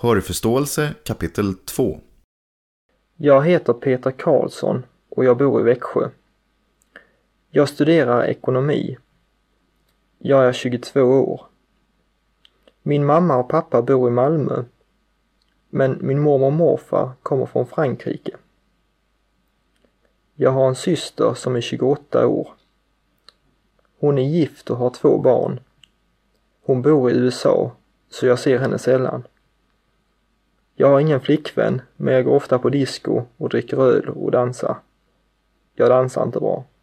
Hörförståelse kapitel 2. Jag heter Peter Karlsson och jag bor i Växjö. Jag studerar ekonomi. Jag är 22 år. Min mamma och pappa bor i Malmö, men min mormor och morfar kommer från Frankrike. Jag har en syster som är 28 år. Hon är gift och har 2 barn. Hon bor i USA, så jag ser henne sällan. Jag har ingen flickvän, men jag går ofta på disco och dricker öl och dansar. Jag dansar inte bra.